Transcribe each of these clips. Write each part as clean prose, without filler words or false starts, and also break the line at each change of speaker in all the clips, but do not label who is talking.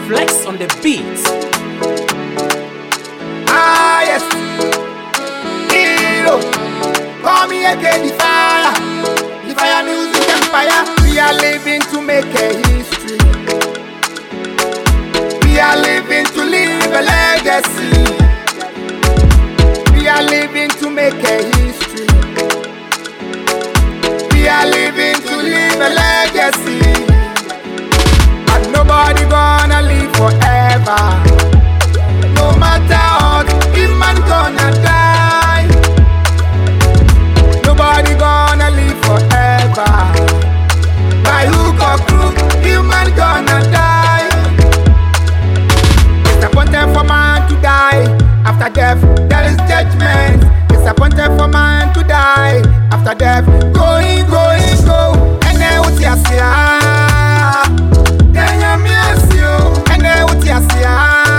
Flex on the beat.
Ah yes, hero. Call me again the fire music empire. We are living to make a history. We are living to leave a legacy. We are living to make a history. We are living to leave a legacy. And nobody gonna live forever. No matter what, human gonna die. Nobody gonna live forever. By hook or crook, human gonna die. It's appointed for man to die. After death, there is judgment. It's appointed for man to die. After death, going, go. And then what you see? Then you miss you. And then what you see?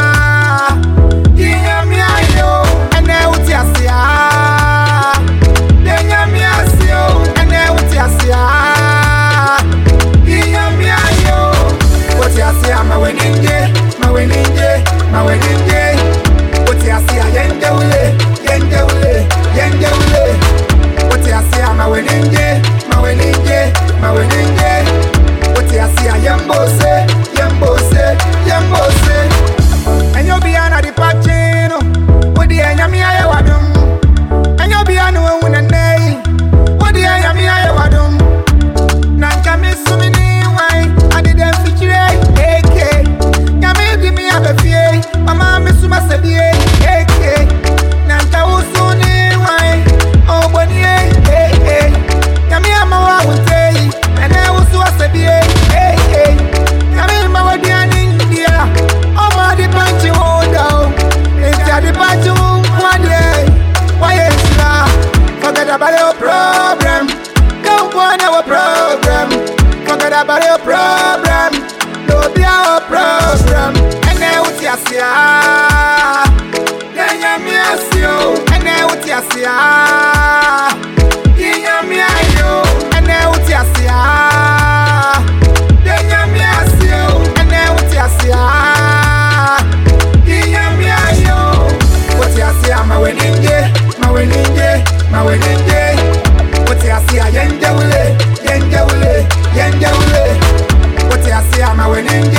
About your problem, no be our problem. And then what you see, then you miss you. And then what you see, you miss you. And then what you see, then you miss you. And then what you see, you miss you. What you see, my wedding day. What you see, yende ule. What you see, I'm a winning.